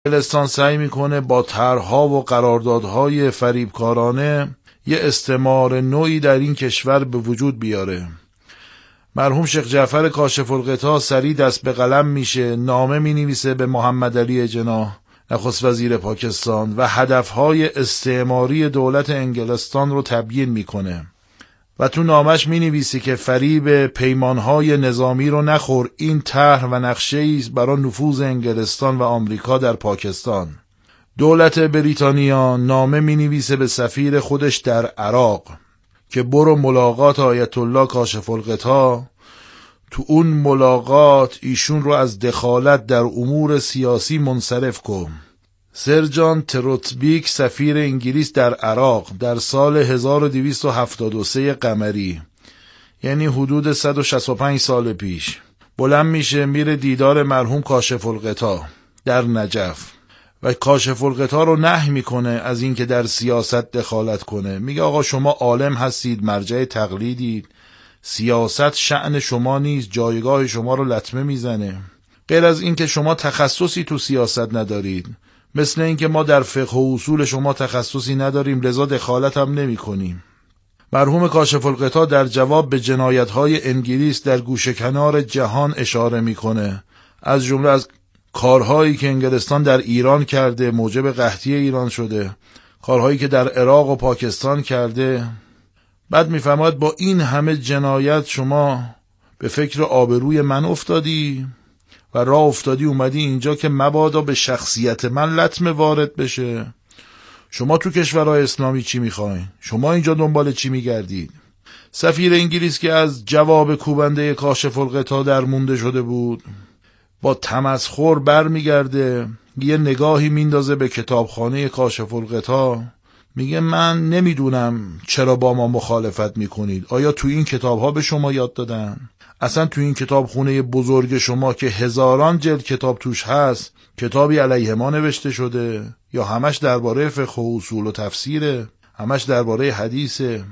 انگلستان سعی میکنه با طرح‌ها و قراردادهای فریبکارانه یه استعمار نوعی در این کشور به وجود بیاره. مرحوم شیخ جعفر کاشف الغطا سریع دست به قلم میشه، نامه مینویسه به محمد علی جناح نخست وزیر پاکستان و هدفهای استعماری دولت انگلستان رو تبیین میکنه و تو نامش مینویسه که فریب پیمانهای نظامی رو نخور، این طرح و نقشه‌ای برای نفوذ انگلستان و آمریکا در پاکستان. دولت بریتانیا نامه مینویسه به سفیر خودش در عراق که برو ملاقات آیت الله کاشف الغطا، تو اون ملاقات ایشون رو از دخالت در امور سیاسی منصرف کن. سر جان تروتبیک سفیر انگلیس در عراق در سال 1273 قمری، یعنی حدود 165 سال پیش، بلند میشه میره دیدار مرحوم کاشف الغطا در نجف و کاشف الغطا رو نهی میکنه از اینکه در سیاست دخالت کنه. میگه آقا شما عالم هستید، مرجع تقلیدید، سیاست شأن شما نیست، جایگاه شما رو لطمه میزنه. غیر از اینکه شما تخصصی تو سیاست ندارید، مثل اینکه ما در فقه و اصول شما تخصصی نداریم، لذا دخالت هم نمی کنیم. مرحوم کاشف الغطا در جواب به جنایت‌های انگلیس در گوشه کنار جهان اشاره میکنه، از جمله از کارهایی که انگلستان در ایران کرده موجب قحطی ایران شده، کارهایی که در عراق و پاکستان کرده. بعد میفرماید با این همه جنایت شما به فکر آبروی من افتادی و راه افتادی اومدی اینجا که مبادا به شخصیت من لطمه وارد بشه. شما تو کشورهای اسلامی چی میخواین؟ شما اینجا دنبال چی میگردید؟ سفیر انگلیس که از جواب کوبنده کاشف الغطا در مونده شده بود، با تمسخر بر میگرده، یه نگاهی میندازه به کتابخانه کاشف الغطا، میگه من نمیدونم چرا با ما مخالفت میکنید. آیا تو این کتابها به شما یاد دادن؟ اصلا تو این کتابخونه بزرگ شما که هزاران جلد کتاب توش هست، کتابی علیه ما نوشته شده؟ یا همش درباره فقه و اصول و تفسیره؟ همش درباره حدیثه؟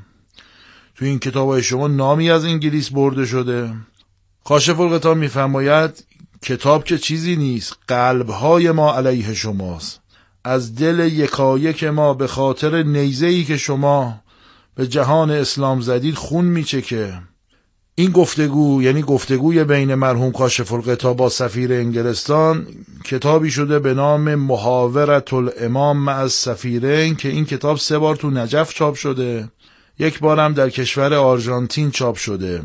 تو این کتابای شما نامی از انگلیس برده شده؟ کاشف الغطا میفرماید کتاب که چیزی نیست، قلبهای ما علیه شماست. از دل یکایک ما به خاطر نیزه‌ای که شما به جهان اسلام زدید خون میچکه. این گفتگو، یعنی گفتگوی بین مرحوم کاشف الغطا با سفیر انگلستان، کتابی شده به نام محاورة الامام مع السفیرین که این کتاب 3 بار تو نجف چاپ شده، 1 بارم در کشور آرژانتین چاپ شده.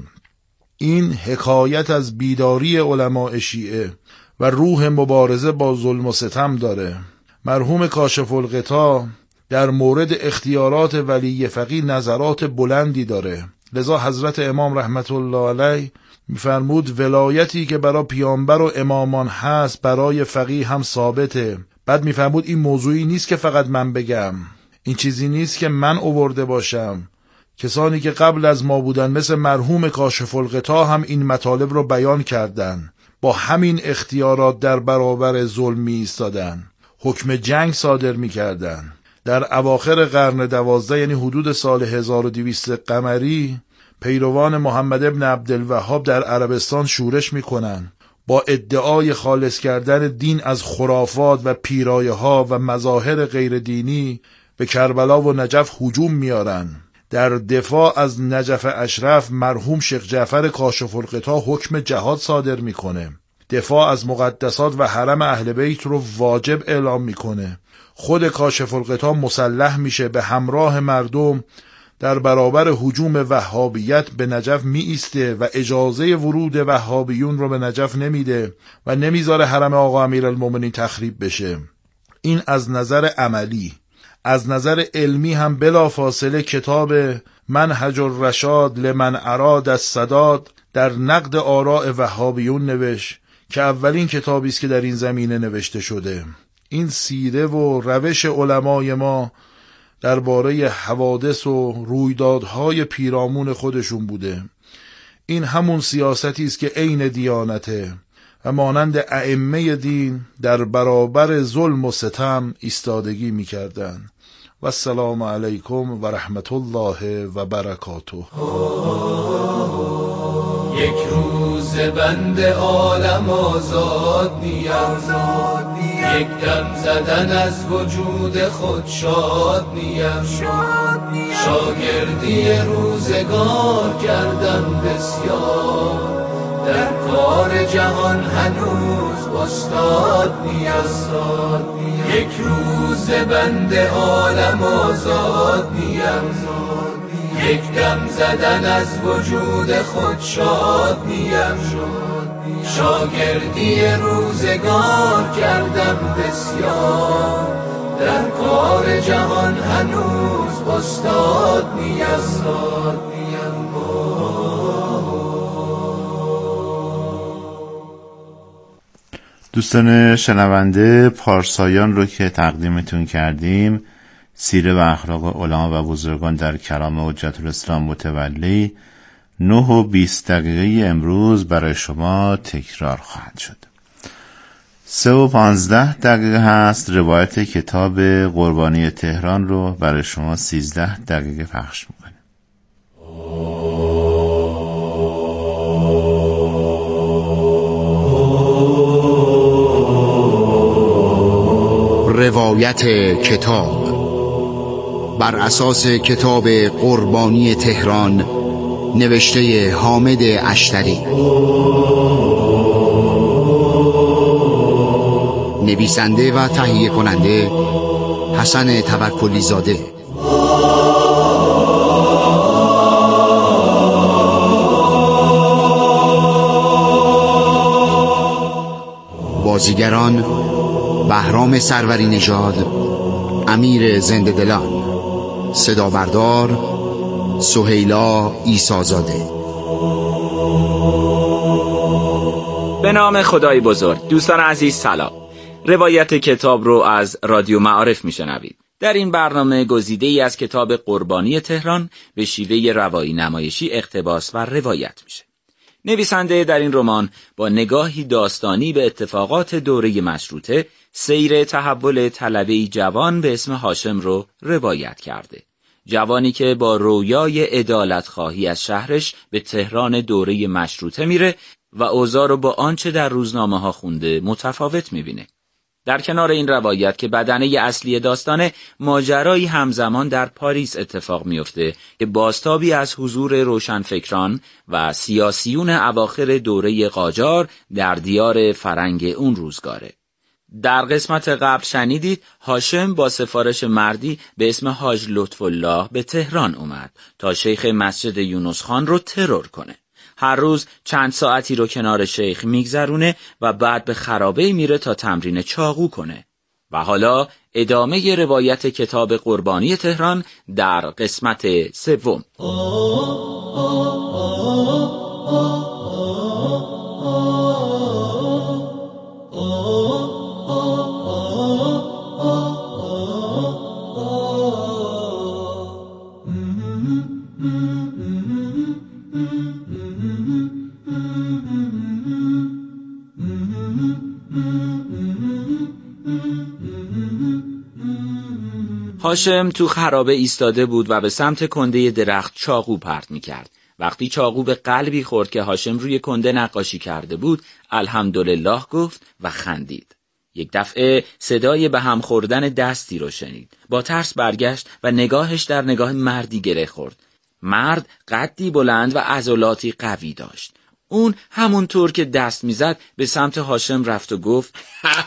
این حکایت از بیداری علماء شیعه و روح مبارزه با ظلم و ستم داره. مرحوم کاشف الغطا در مورد اختیارات ولی فقیه نظرات بلندی داره، لذا حضرت امام رحمت الله علیه میفرمود ولایتی که برای پیامبر و امامان هست برای فقیه هم ثابته. بعد میفرمود این موضوعی نیست که فقط من بگم، این چیزی نیست که من آورده باشم، کسانی که قبل از ما بودن مثل مرحوم کاشف الغطا هم این مطالب رو بیان کردن، با همین اختیارات در برابر ظلم می ایستادن، حکم جنگ صادر می کردن. در اواخر قرن 12 یعنی حدود سال 1200 قمری پیروان محمد ابن عبدالوهاب در عربستان شورش می کنن، با ادعای خالص کردن دین از خرافات و پیرایه ها و مظاهر غیر دینی به کربلا و نجف هجوم میارن. در دفاع از نجف اشرف مرحوم شیخ جعفر کاشف الغطا حکم جهاد صادر میکنه، دفاع از مقدسات و حرم اهل بیت رو واجب اعلام میکنه. خود کاشف الغطا مسلح میشه، به همراه مردم در برابر هجوم وهابیت به نجف می ایسته و اجازه ورود وهابیون رو به نجف نمیده و نمیذاره حرم آقا امیرالمومنین تخریب بشه. این از نظر عملی. از نظر علمی هم بلافاصله کتاب منهج الرشاد لمن اراد السداد در نقد آراء وهابیون نوشت که اولین کتابی است که در این زمینه نوشته شده. این سیره و روش علمای ما درباره حوادث و رویدادهای پیرامون خودشون بوده. این همون سیاستی است که عین دیانته و مانند ائمه دین در برابر ظلم و ستم ایستادگی می‌کردند. و السلام علیکم و رحمت الله و برکاته. یک روز بند عالم آزاد نیم، یک دم زدن از وجود خود شاد نیم، شاگردی روزگار کردم بسیار، در کار جهان هنوز استاد نیم، یک روز بند عالم آزاد نیم، یک دم زدن از وجود خود شاد نیم، شاگردی روزگار کردم بسیار، در کار جهان هنوز استاد نیم. دوستان شنونده، پارسایان رو که تقدیمتون کردیم، سیره و اخلاق علما و بزرگان در کلام حجت الاسلام متولی، 9:20 امروز برای شما تکرار خواهد شد. 3:15 هست روایت کتاب قربانی تهران رو برای شما 13 پخش میکنیم. روایت کتاب بر اساس کتاب قربانی تهران نوشته حامد اشتری، نویسنده و تهیه کننده حسن توکلی زاده. بازیگران: بهرام سروری نژاد، امیر زنده دلان، صدا بردار سهیلا عیسی‌زاده. به نام خدای بزرگ. دوستان عزیز سلام. روایت کتاب رو از رادیو معارف میشنوید. در این برنامه گزیده‌ای از کتاب قربانی تهران به شیوه روایی نمایشی اقتباس و روایت میشه. نویسنده در این رمان با نگاهی داستانی به اتفاقات دوره مشروطه سیر تحول طلبه‌ای جوان به اسم هاشم رو روایت کرده. جوانی که با رویای عدالت خواهی از شهرش به تهران دوره مشروطه میره و اوضاع رو با آنچه در روزنامه ها خونده متفاوت میبینه. در کنار این روایت که بدنه اصلی داستانه، ماجرایی همزمان در پاریس اتفاق میفته که بازتابی از حضور روشنفکران و سیاسیون اواخر دوره قاجار در دیار فرنگ اون روزگاره. در قسمت قبل شنیدید هاشم با سفارش مردی به اسم حاج لطف‌الله به تهران اومد تا شیخ مسجد یونس خان رو ترور کنه. هر روز چند ساعتی رو کنار شیخ میگذرونه و بعد به خرابه میره تا تمرین چاقو کنه. و حالا ادامه روایت کتاب قربانی تهران در قسمت 3. هاشم تو خرابه ایستاده بود و به سمت کنده درخت چاقو پرت می‌کرد. وقتی چاقو به قلبی خورد که هاشم روی کنده نقاشی کرده بود، الحمدلله گفت و خندید. یک دفعه صدای به هم خوردن دستی رو شنید. با ترس برگشت و نگاهش در نگاه مردی گره خورد. مرد قدی بلند و عضلاتی قوی داشت. اون همونطور که دست میزد به سمت هاشم رفت و گفت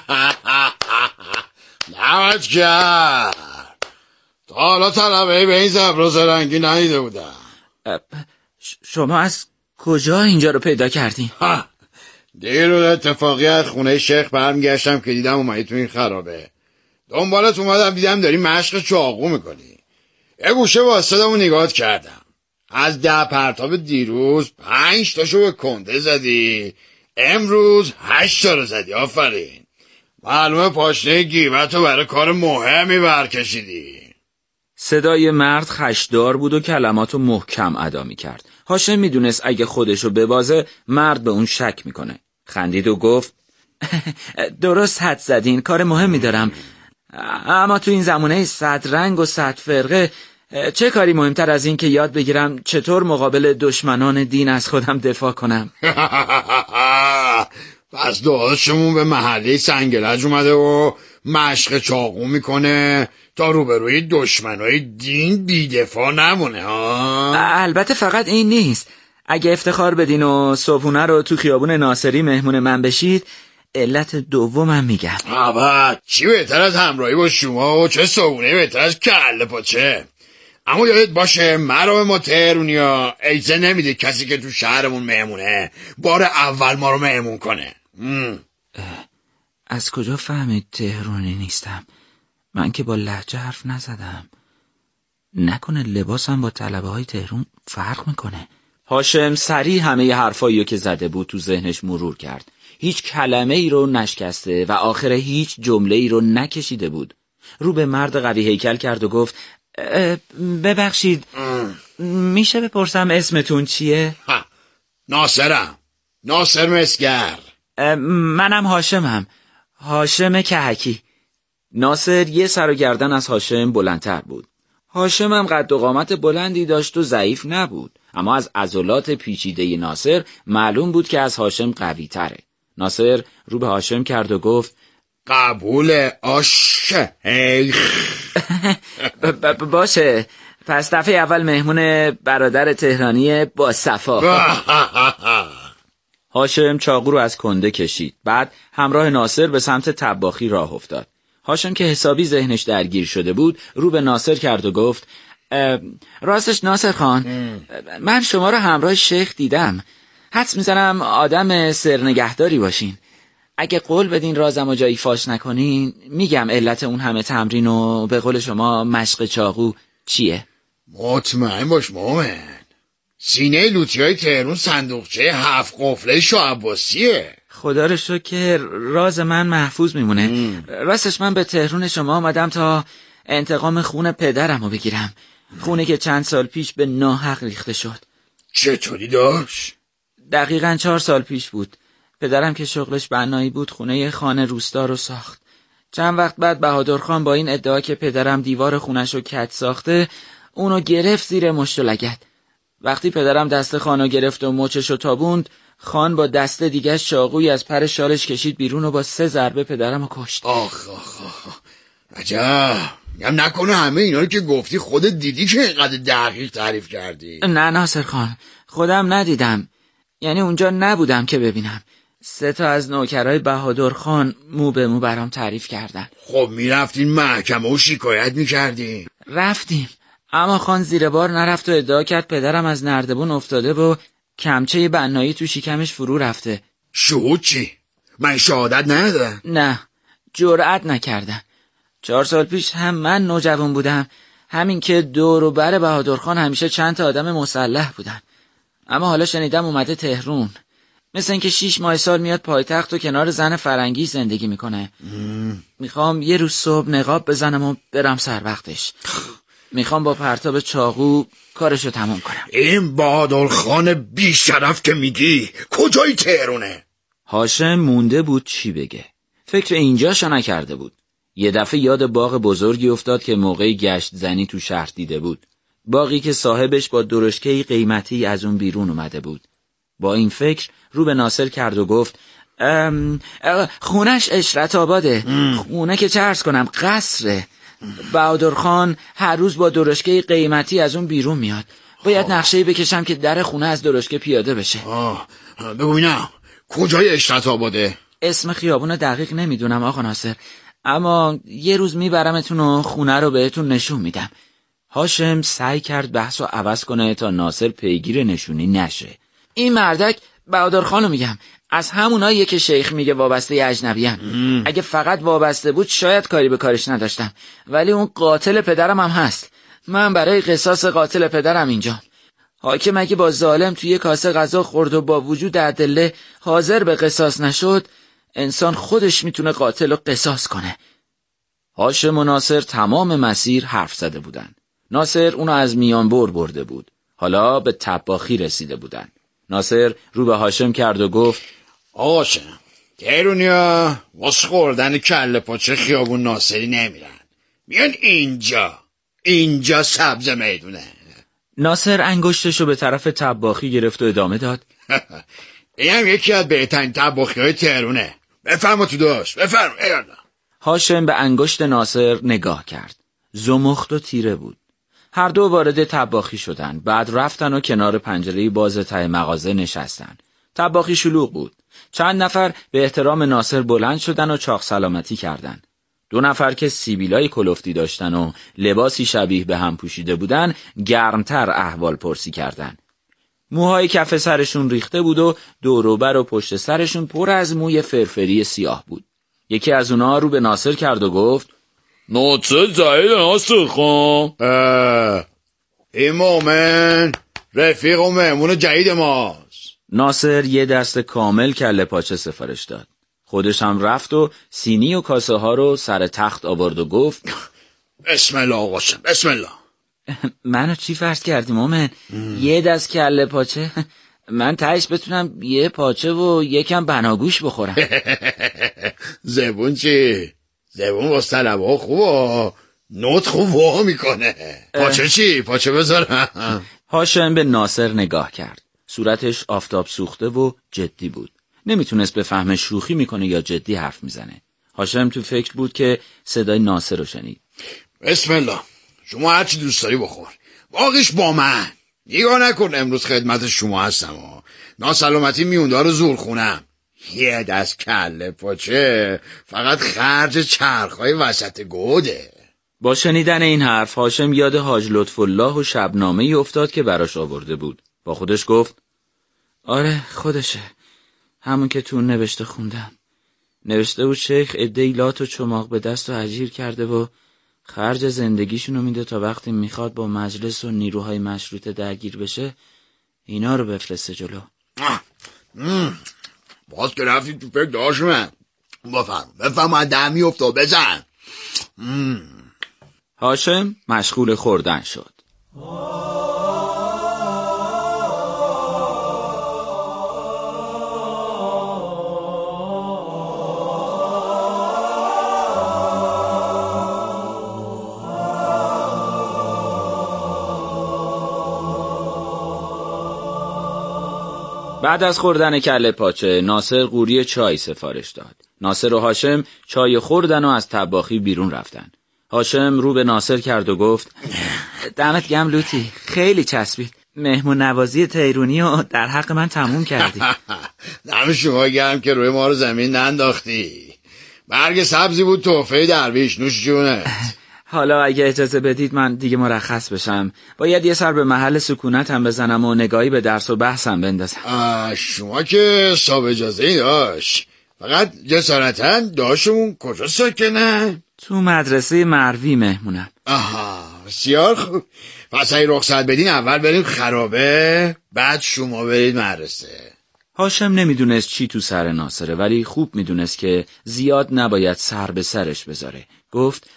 نمت کرد، تا حالا طلبه‌ای به این زبر رنگی ندیده بودم. شما از کجا اینجا رو پیدا کردین؟ دیروز اتفاقی از خونه شیخ برمیگشتم که دیدم اومدی تو این خرابه. دنبالت اومدم، دیدم داری مشق چاقو میکنی. یه گوشه واسطم نگاهت کردم. از 10 پرتاب دیروز 5 تاشو به کنده زدی، امروز 8 تا رو زدی. آفرین. معلومه پاشنه گیبتو برای کار مهمی برکشیدی. صدای مرد خشدار بود و کلماتو محکم ادا می‌کرد. هاشم میدونست اگه خودشو ببازه مرد به اون شک میکنه. خندید و گفت درست حد زدین، کار مهمی دارم. اما تو این زمانه 100 رنگ و 100 فرقه چه کاری مهمتر از این که یاد بگیرم چطور مقابل دشمنان دین از خودم دفاع کنم؟ پس داداشمون به محله سنگلج اومده و مشق چاقو میکنه تا روبروی دشمنای دین بیدفاع نمونه ها. البته فقط این نیست. اگه افتخار بدین و صبحونه رو تو خیابون ناصری مهمون من بشید، علت دومم میگم. آبا چی بهتر از همراهی با شما و چه صبحونه بهتر از کله پاچه. اما یادت باشه مرام ما تهرونیا ایزه نمیده کسی که تو شهرمون مهمونه بار اول ما رو مهمون کنه. از کجا فهمید تهرونی نیستم؟ من که با لهجه حرف نزدم. نکنه لباسم با طلبه های تهرون فرق میکنه؟ هاشم سریع همه حرفایی که زده بود تو ذهنش مرور کرد. هیچ کلمه ای رو نشکسته و آخر هیچ جمله ای رو نکشیده بود. رو به مرد قوی هیکل کرد و گفت ببخشید میشه بپرسم اسمتون چیه؟ ناصرم، ناصر مسگر. منم هاشمم، هاشم کهکی. ناصر یه سر و گردن از هاشم بلندتر بود. هاشم هم قد و قامت بلندی داشت و ضعیف نبود، اما از عضلات پیچیده ناصر معلوم بود که از هاشم قوی تره. ناصر رو به هاشم کرد و گفت قبول آشه. باشه، پس دفعه اول مهمون برادر تهرانی با صفا. هاشم چاقو رو از کنده کشید. بعد همراه ناصر به سمت طباخی راه افتاد. هاشم که حسابی ذهنش درگیر شده بود رو به ناصر کرد و گفت راستش ناصر خان، من شما رو همراه شیخ دیدم. حدس میزنم آدم سرنگهداری باشین. اگه قول بدین رازم و جایی فاش نکنین میگم علت اون همه تمرین و به قول شما مشق چاقو چیه؟ مطمئن باش مومن، سینه لوتیای تهرون صندوقچه 7 قفله شاه عباسیه. خدا رو شکر که راز من محفوظ میمونه. راستش من به تهرون شما آمدم تا انتقام خون پدرم رو بگیرم. خونه که چند سال پیش به ناحق ریخته شد. چطوری داشت؟ دقیقاً 4 سال پیش بود. پدرم که شغلش بنایی بود خونه خانه روستا رو ساخت. چند وقت بعد بهادر خان با این ادعا که پدرم دیوار خونش رو کج ساخته اونو گرفت زیر مشت و لگد. وقتی پدرم دست خانو گرفت و مچش رو تابوند، خان با دست دیگه چاقویی از پر شالش کشید بیرون و با 3 ضربه پدرم رو کشت. آخ عجب. نکنه همه اینا رو که گفتی خودت دیدی که اینقدر دقیق تعریف کردی؟ نه ناصر خان، خودم ندیدم. یعنی اونجا نبودم که ببینم. 3 تا از نوکرای بهادر خان مو به مو برام تعریف کردن. خب میرفتین محکمه و شکایت میکردین؟ رفتیم، اما خان زیر بار نرفت و ادعا کرد پدرم از نردبون افتاده و کمچه بنایی تو شکمش فرو رفته. شهود چی؟ من شهادت ندادم؟ نه، جرأت نکردن. 4 سال پیش هم من نوجوان بودم، همین که دور و بر بهادر خان همیشه چند تا آدم مسلح بودن. اما حالا شنیدم اومده تهرون. مثل اینکه 6 ماه سال میاد پایتخت و کنار زن فرنگی زندگی میکنه. میخوام یه روز صبح نقاب بزنم و برم سر وقتش. میخوام با پرتاب چاقو کارشو تموم کنم. این بهادر خان بی شرف که میگی کجای تهرونه؟ هاشم مونده بود چی بگه. فکر اینجاشو نکرده بود. یه دفعه یاد باغ بزرگی افتاد که موقعی گشت زنی تو شهر دیده بود. باغی که صاحبش با درشکه‌ای قیمتی از اون بیرون اومده بود. با این فکر رو به ناصر کرد و گفت خونش اشرت آباده. خونه که چه عرض کنم قصره. بهادر خان هر روز با درشکه قیمتی از اون بیرون میاد. باید نقشه‌ای بکشم که در خونه از درشکه پیاده بشه. بگو ببینم کجای اشرت آباده؟ اسم خیابون دقیق نمیدونم آقا ناصر، اما یه روز میبرمتون و خونه رو بهتون نشون میدم. هاشم سعی کرد بحث رو عوض کنه تا ناصر پیگیر نشونی نشه. این مردک بهادر خانو میگم، از هموناییه که شیخ میگه وابسته اجنبیان. اگه فقط وابسته بود شاید کاری به کارش نداشتم، ولی اون قاتل پدرم هم هست. من برای قصاص قاتل پدرم اینجا. حاکم اگه با ظالم توی کاسه غذا خورد و با وجود ادله حاضر به قصاص نشد، انسان خودش میتونه قاتل رو قصاص کنه. هاشم و ناصر تمام مسیر حرف زده بودن. ناصر اونو از میان برده بود. حالا به طباخی رسیده بودن. ناصر رو به هاشم کرد و گفت آقاشم تهرونیا واسه خوردن کله پاچه خیابون ناصری نمیرن، میان اینجا سبز میدونه. ناصر انگشتشو به طرف طباخی گرفت و ادامه داد این هم یکی از بهترین طباخی‌های تهرونه. بفرما تو داشت، بفرما. هاشم به انگشت ناصر نگاه کرد. زمخت و تیره بود. هر دو وارد طباخی شدن. بعد رفتن و کنار پنجره باز ته مغازه نشستن. طباخی شلوغ بود. چند نفر به احترام ناصر بلند شدن و چاق سلامتی کردن. 2 نفر که سیبیلای کلفتی داشتن و لباسی شبیه به هم پوشیده بودن گرمتر احوال پرسی کردن. موهای کف سرشون ریخته بود و دوروبر و پشت سرشون پر از موی فرفری سیاه بود. یکی از اونها رو به ناصر کرد و گفت ناصر زهید ناصر خان. این مومن رفیق و مهمون جدید ماست. ناصر یه دست کامل کله پاچه سفارش داد. خودش هم رفت و سینی و کاسه ها رو سر تخت آورد و گفت بسم الله آقا شم، بسم الله. منو چی فرض کردی مومن؟ یه دست کله پاچه؟ من تهش بتونم یه پاچه و یکم بناگوش بخورم. زبون چی؟ زبون واسه طلبه خوبه، نوت خوب وا میکنه. پاچه چی؟ پاچه بذارم. هاشم به ناصر نگاه کرد. صورتش آفتاب سوخته و جدی بود. نمیتونست بفهمه شوخی میکنه یا جدی حرف میزنه. هاشم تو فکر بود که صدای ناصر رو شنید. بسم الله. شما هر چی دوست داری بخور. باقیش با من. نگاه نکن امروز خدمت شما هستم و ناسلامتی میوندار زور خونم. یه دست کله پاچه فقط خرج چرخهای وسط گوده. با شنیدن این حرف هاشم یاد حاج لطفالله و شبنامه‌ای افتاد که براش آورده بود. با خودش گفت آره خودشه، همون که تو نوشته خوندم. نوشته بود شیخ عده‌ای لات و چماق به دست و اجیر کرده و خرج زندگیشونو میده تا وقتی میخواد با مجلس و نیروهای مشروطه درگیر بشه اینا رو بفرسته جلو. باز که رفتی تو فکر داشت من. بفرم دمی افتاد بزن. هاشم مشغول خوردن شد. بعد از خوردن کله پاچه ناصر قوری چای سفارش داد. ناصر و هاشم چای خوردن و از طباخی بیرون رفتن. هاشم رو به ناصر کرد و گفت دمت گرم لوتی، خیلی چسبید. مهمون نوازی تهرونی رو در حق من تموم کردی. دم شما گرم که روی ما رو زمین ننداختی. برگ سبزی بود تحفه درویش، نوش جونت. حالا اگه اجازه بدید من دیگه مرخص بشم. باید یه سر به محل سکونتم بزنم و نگاهی به درس و بحثم بندازم. شما که صاحب اجازه ای داشت. فقط جسارتاً داشتمون کجا ساکنن؟ تو مدرسه مروی مهمونم. بسیار خوب. پس اگه رخصت بدین اول بریم خرابه، بعد شما برید مدرسه. هاشم نمیدونست چی تو سر ناصره، ولی خوب میدونست که زیاد نباید سر به سرش بذاره. گفت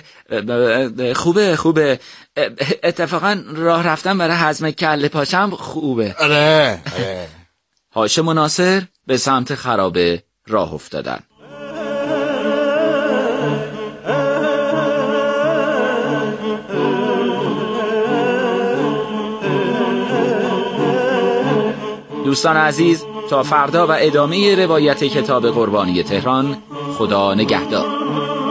خوبه. اتفاقا راه رفتن برای هضم کله پاچم خوبه. آره. هاشم و ناصر به سمت خرابه راه افتادن. دوستان عزیز، تا فردا و ادامه روایت کتاب قربانی تهران. خدا نگهدار.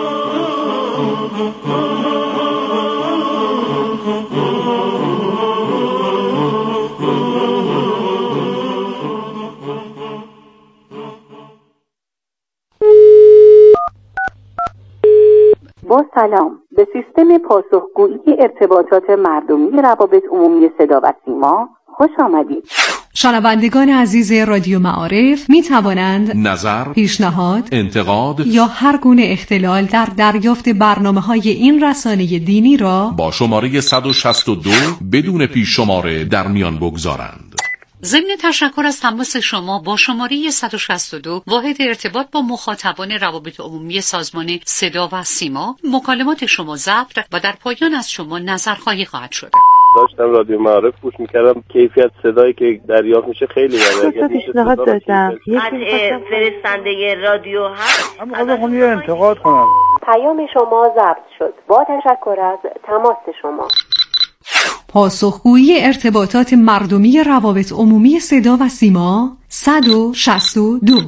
با سلام به سیستم پاسخگویی ارتباطات مردمی روابط عمومی صدا و سیما خوش آمدید. شنوندگان عزیز رادیو معارف می توانند نظر، پیشنهاد، انتقاد یا هر گونه اختلال در دریافت برنامه‌های این رسانه دینی را با شماره 162 بدون پیش شماره در میان بگذارند. ضمن تشکر از تماس شما با شماره 162 واحد ارتباط با مخاطبان روابط عمومی سازمان صدا و سیما، مکالمات شما ضبط و در پایان از شما نظرخواهی خواهد شد. داشتم رادیو معارف گوش میکردم، کیفیت صدایی که دریافت میشه خیلی بده. پیشنهاد داشتم. قطع فرستنده رادیو هست. اما یه انتقاد کنم. پیام شما ضبط شد. با تشکر از تماس شما. پاسخگویی ارتباطات مردمی روابط عمومی صدا و سیما 162.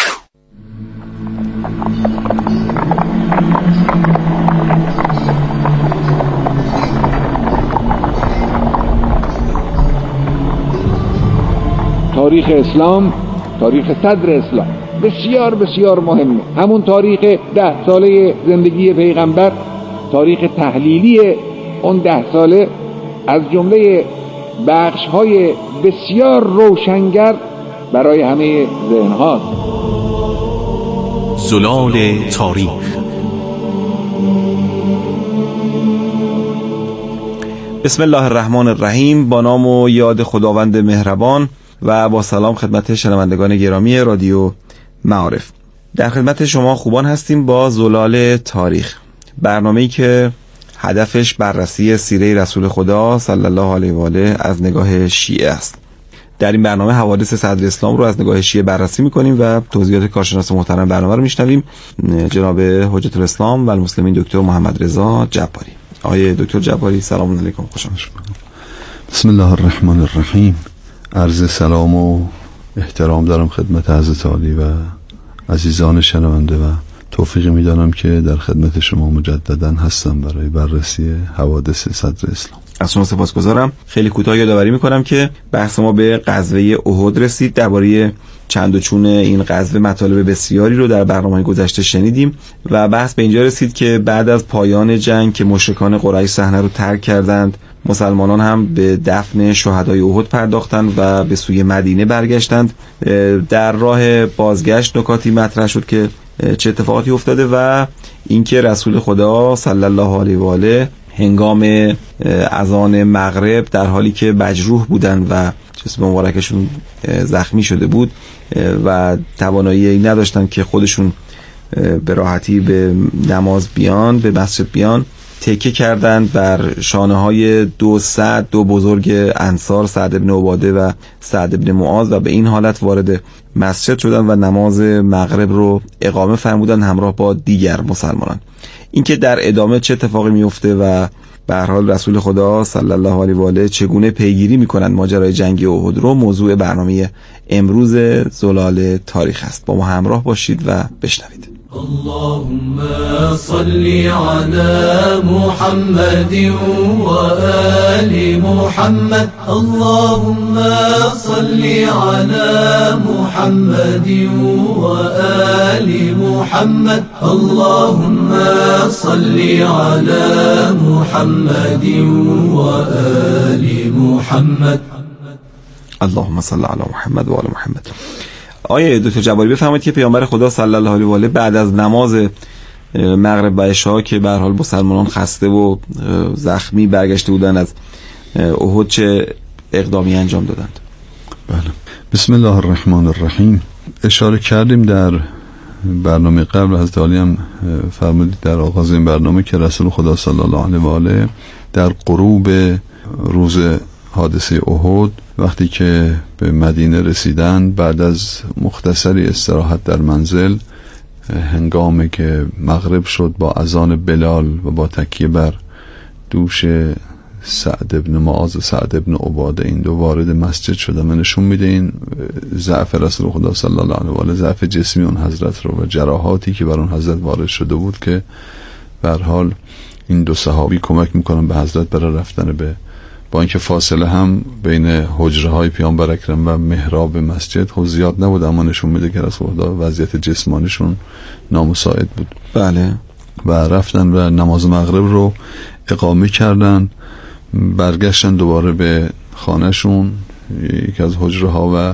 تاریخ اسلام، تاریخ صدر اسلام بسیار بسیار مهمه. همون تاریخ 10 ساله زندگی پیغمبر، تاریخ تحلیلی اون 10 ساله از جمله بخش‌های بسیار روشنگر برای همه ذهن‌ها. زلال تاریخ. بسم الله الرحمن الرحیم. با نام و یاد خداوند مهربان و با سلام خدمت شنوندگان گرامی رادیو معارف. در خدمت شما خوبان هستیم با زلال تاریخ، برنامه‌ای که هدفش بررسی سیره رسول خدا صلی الله علیه و آله از نگاه شیعه است. در این برنامه حوادث صدر اسلام رو از نگاه شیعه بررسی می‌کنیم و توضیحات کارشناس محترم برنامه رو میشنویم. جناب حجت الاسلام و المسلمین دکتر محمد رضا جباری. آقای دکتر جباری سلام علیکم، خوش آمدید. بسم الله الرحمن الرحیم. عرض سلام و احترام دارم خدمت حضرت عالی و عزیزان شنونده و توفیقی میدانم که در خدمت شما مجددا هستم برای بررسی حوادث صدر اسلام. از شما سپاسگزارم. خیلی کوتاه یادآوری میکنم که بحث ما به غزوه احد رسید. درباره چند و چون این غزوه مطالب بسیاری رو در برنامه گذشته شنیدیم و بحث به اینجا رسید که بعد از پایان جنگ که مشرکان قریش صحنه رو ترک کردند، مسلمانان هم به دفن شهدای احد پرداختند و به سوی مدینه برگشتند. در راه بازگشت نکاتی مطرح شد که چه اتفاقاتی افتاده و اینکه رسول خدا صلی الله علیه و آله هنگام اذان مغرب در حالی که مجروح بودند و جسم مبارکشون زخمی شده بود و توانایی نداشتند که خودشون به راحتی به نماز بیان، به مسجد بیان، تکیه کردند بر شانه های دو بزرگ انصار، سعد بن عباده و سعد بن معاذ، و به این حالت وارد مسجد شدند و نماز مغرب رو اقامه فرمودند همراه با دیگر مسلمانان. اینکه در ادامه چه اتفاقی میفته و به هر حال رسول خدا صلی الله علیه و آله چگونه پیگیری میکنند ماجرای جنگ احد رو موضوع برنامه امروز زلال تاریخ است. با ما همراه باشید و بشنوید. اللهم صل على محمد وآل محمد. اللهم صل على محمد وآل محمد. اللهم صل على محمد وآل محمد. اللهم صل على محمد و آل محمد. آیه دکتر جباری بفرمایید که پیامبر خدا صلی الله علیه و آله بعد از نماز مغرب و عشا که به هر حال مسلمانان خسته و زخمی برگشته بودند از احد چه اقدامی انجام دادند؟ بله. بسم الله الرحمن الرحیم. اشاره کردیم در برنامه قبل، حضرت عالی هم فرمودید در آغاز این برنامه که رسول خدا صلی الله علیه و آله در غروب روز حادثه احد وقتی که به مدینه رسیدن، بعد از مختصری استراحت در منزل، هنگامی که مغرب شد، با اذان بلال و با تکیه بر دوش سعد ابن معاذ و سعد ابن عباده، این دو وارد مسجد شدن و نشون میده این ضعف رسول خدا صلی الله علیه و آله، ضعف جسمی اون حضرت رو و جراحاتی که بر اون حضرت وارد شده بود که به هر حال این دو صحابی کمک میکنن به حضرت برای رفتن به، با اینکه فاصله هم بین حجره های پیامبر اکرم و محراب مسجد خود زیاد نبود، اما نشون میده که رسول خدا وضعیت جسمانیشون نامساعد بود. بله. و رفتن و نماز مغرب رو اقامه کردن، برگشتن دوباره به خانهشون، یکی از حجره ها، و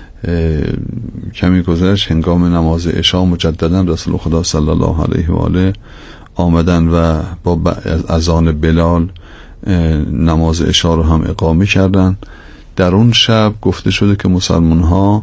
کمی گذشت هنگام نماز عشا مجددا رسول خدا صلی الله علیه و آله آمدن و با اذان بلال نماز عشا رو هم اقامه کردن. در اون شب گفته شده که مسلمان ها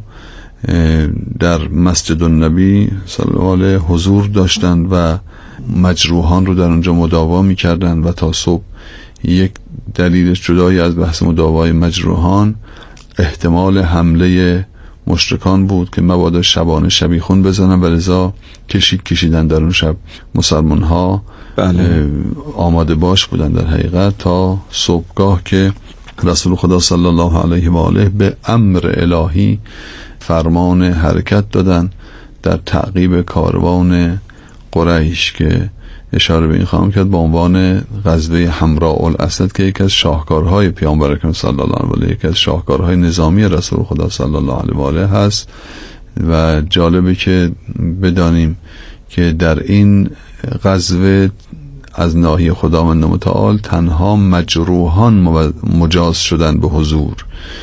در مسجد النبی صلی الله علیه حضور داشتند و مجروحان رو در اونجا مداوا می کردن و تا صبح. یک دلیل جدایی از بحث مداوای مجروحان احتمال حمله مشرکان بود که مبادا شبانه شبیخون بزنن و لذا کشیدن در اون شب. مسلمان ها بله. آماده باش بودن در حقیقت تا صبحگاه که رسول خدا صلی الله علیه و آله به امر الهی فرمان حرکت دادن در تعقیب کاروان قریش که اشاره به این خواهم کرد به عنوان غزوه حمراء الاسد که یکی از شاهکارهای پیامبر اکرم صلی الله علیه و آله، یکی از شاهکارهای نظامی رسول خدا صلی الله علیه و آله هست. و جالبه که بدانیم که در این غزوه از ناحیه خداوند متعال تنها مجروحان مجاز شدن به حضور.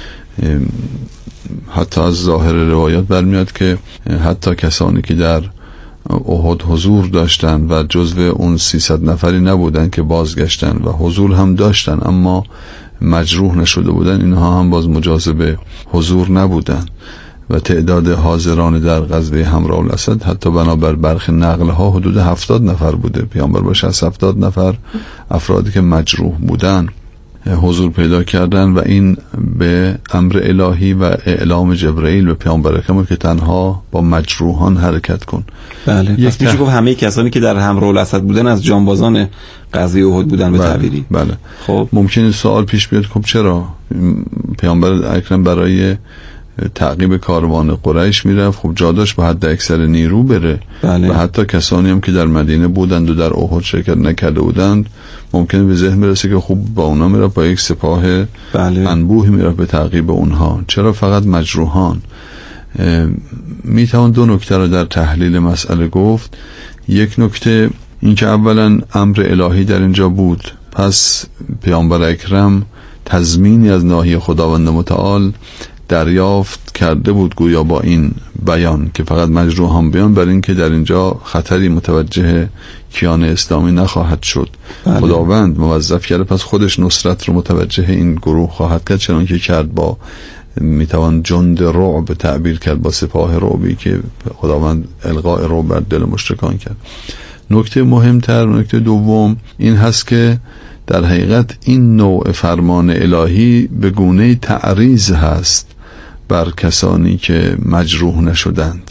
حتی از ظاهر روایات برمیاد که حتی کسانی که در احد حضور داشتن و جزو اون 300 نفری نبودن که بازگشتن و حضور هم داشتن اما مجروح نشده بودن، اینها هم باز مجاز به حضور نبودن. و تعداد حاضران در غزوه حمراء الاسد حتی بنابر برخی نقل ها حدود 70 نفر بوده. پیامبر با 60-70 نفر افرادی که مجروح بودن حضور پیدا کردن و این به امر الهی و اعلام جبرئیل به پیامبر اکرم که تنها با مجروحان حرکت کن. بله. پس میشه گفت همه کسانی که در حمراء الاسد بودن از جانبازان غزوه احد بودن به تعبیری. بله. خب ممکنه سوال پیش بیاد خب چرا پیامبر اکرم برای تعقیب کاروان قریش میرفت؟ خب جا داشت با حد اکثر نیرو بره. بله. و حتی کسانی هم که در مدینه بودند و در احد شرکت نکرده بودند ممکنه به ذهن برسه که خب با اونا میرفت، با یک سپاه انبوهی میرفت به تعقیب اونها. چرا فقط مجروحان؟ میتوان دو نکته رو در تحلیل مسئله گفت. یک نکته این که اولا امر الهی در اینجا بود، پس پیامبر اکرم تضمینی از ناحیه خداوند متعال دریافت کرده بود گویا با این بیان که فقط مجروحان بیان، برای این که در اینجا خطری متوجه کیان اسلامی نخواهد شد. بله. خداوند موظف کرده پس خودش نصرت رو متوجه این گروه خواهد کرد، چنان که کرد با میتوان جند رعب تعبیر کرد، با سپاه رعبی که خداوند القاء رعب بر دل مشرکان کرد. نکته مهمتر، نکته دوم این هست که در حقیقت این نوع فرمان الهی به گونه تعریض هست بر کسانی که مجروح نشدند.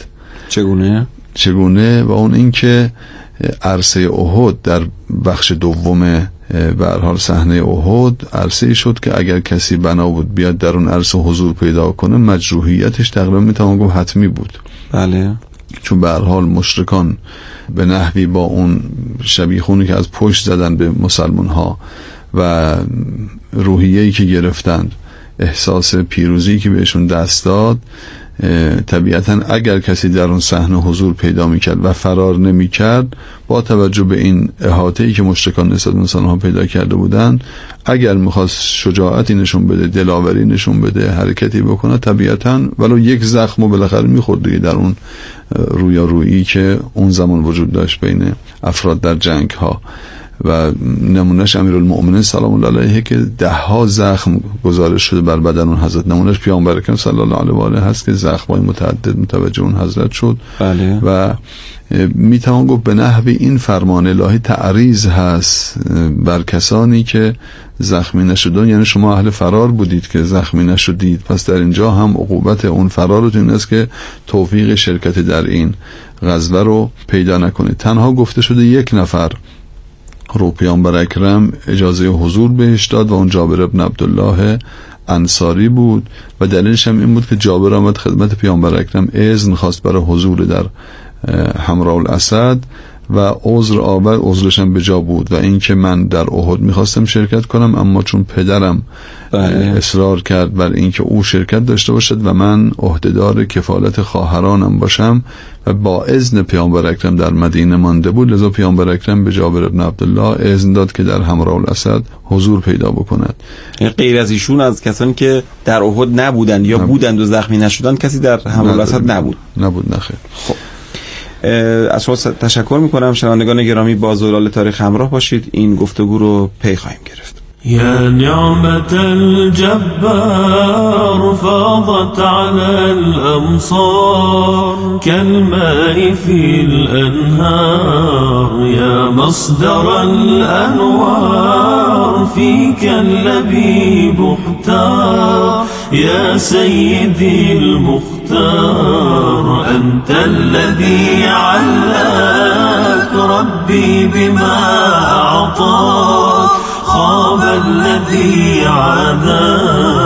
چگونه؟ و اون این که عرصه احد در بخش دوم به هر حال صحنه احد عرصه‌ای شد که اگر کسی بنا بود بیاد در اون عرصه حضور پیدا کنه مجروحیتش تقریبا میتوان گفت حتمی بود. بله. چون به هر حال مشرکان به نحوی با اون شبیخونی که از پشت زدن به مسلمان ها و روحیه‌ای که گرفتند، احساس پیروزی که بهشون دست داد، طبیعتا اگر کسی در اون صحنه حضور پیدا میکرد و فرار نمیکرد، با توجه به این احاطه‌ای که مشرکان نسبت به مسلمان‌ها پیدا کرده بودند، اگر میخواست شجاعتی نشون بده، دلاوری نشون بده، حرکتی بکنه، طبیعتا ولو یک زخم بالاخره میخورد دیگه در اون رویارویی که اون زمان وجود داشت بین افراد در جنگ ها. و نمونهش امیرالمؤمنین سلام الله علیه که 10 زخم گزارش شده بر بدن اون حضرت. نمونهش پیامبر اکرم صلی الله علیه و آله هست که زخم‌های متعدد متوجه اون حضرت شد. بله. و میتوان گفت به نحوی این فرمان الهی تعریض هست بر کسانی که زخمی نشدن، یعنی شما اهل فرار بودید که زخمی نشدید، پس در اینجا هم عقوبت اون فرارتون است که توفیق شرکت در این غزوه رو پیدا نکنید. تنها گفته شده یک نفر رو پیامبر اکرم اجازه حضور بهش داد و اون جابر ابن عبدالله انصاری بود و دلیلش هم این بود که جابر آمد خدمت پیامبر اکرم اذن خواست برای حضور در حمراء الاسد و عذرش هم به جا بود و این که من در احد میخواستم شرکت کنم اما چون پدرم اصرار کرد بر این که او شرکت داشته باشد و من عهدهدار کفالت خواهرانم باشم و با اذن پیامبر اکرم در مدینه مانده بود، لذا پیامبر اکرم به جابر ابن عبدالله اذن داد که در حمراء الاسد حضور پیدا بکند. غیر از ایشون از کسانی که در احد نبودند یا بودند و زخمی نشدند کسی در حمراء الاسد نبود. نخیر. خب از شما تشکر میکنم. شنوندگان گرامی با زلال تاریخ همراه باشید، این گفتگو رو پی خواهیم گرفت. يا نعمة الجبار فاضت على الأمصار كالماء في الأنهار يا مصدر الأنوار فيك اللبيب احتار يا سيدي المختار أنت الذي علاك ربي بما أعطاك خاب الذي عدا.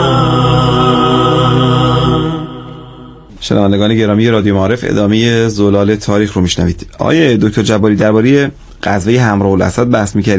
شنوندگان گرامی رادیو معارف، ادامه زلال تاریخ رو میشنوید. آیه دکتر جباری درباره غزوه حمراء الاسد بحث می‌کردید.